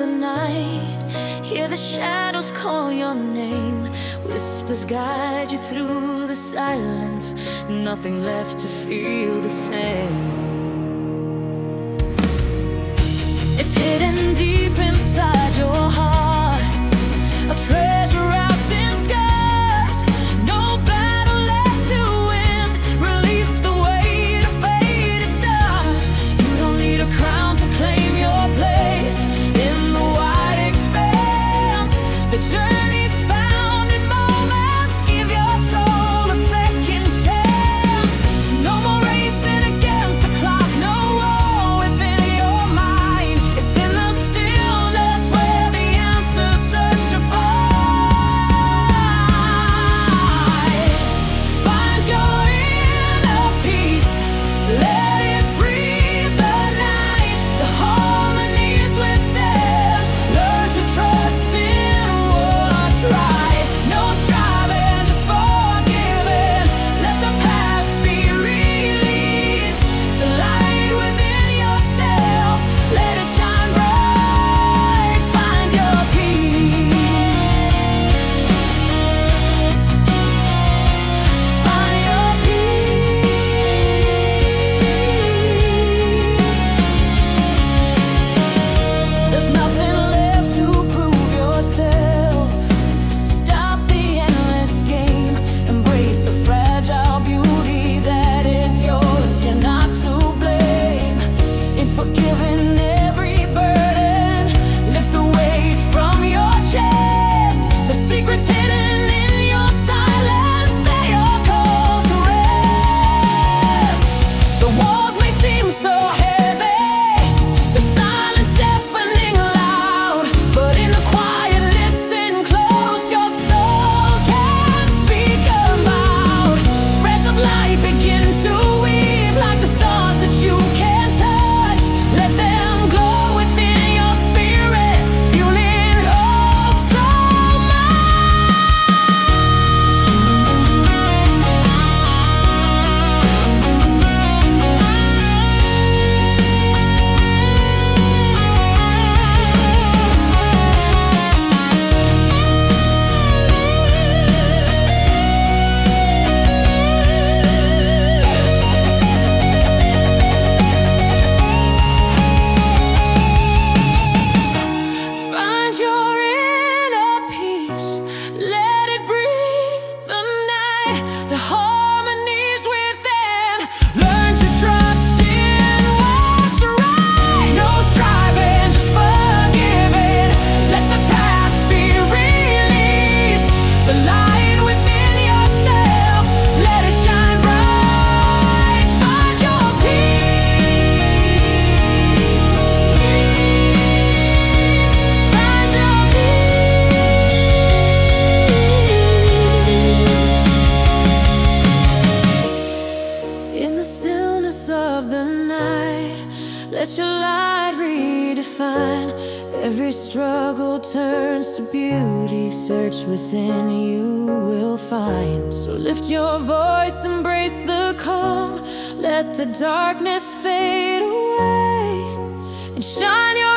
the night. Hear the shadows call your name. Whispers guide you through the silence. Nothing left to feel the same. It's hidden deep inside your heart, a treasure wrapped in scars. No battle left to win. Release the weight of faded stars. You don't need a crown to claim your place in the wide expanse. The journey's found in moments. Give your soul a second chance. No more racing against the clock. No war within your mind. It's in the stillness where the answers search to find. Find your inner peace. Let it breathe the night. The harmonies within. Learn to trust in what's right. No striving, just forgiving. Let the past be released. The light within yourself, let it shine bright. Find your peace. Find your peace. There's nothing left to prove yourself. Stop the endless game. Embrace the fragile beauty that is yours. You're not to blame. In forgiving every burden, lift the weight from your chest. The secrets hidden in your silence, they are called to rest. The walls may seem so heavy, the silence deafening loud, but in the quiet, listen close. Your soul can speak aloud. Threads of light begin to weave like the stars that you can't touch. Let them glow within your spirit, fueling hope so Find your inner peace. Let it breathe the night. The harmonies within. Learn to trust in what's right. No striving, just forgiving. Let the past be released. The light within yourself, let it shine bright. Find your peace. Find your peace. In the stillness of the night, let your light redefine. Every struggle turns to beauty. Search within, you will find. So lift your voice, embrace the calm. Let the darkness fade away and shine your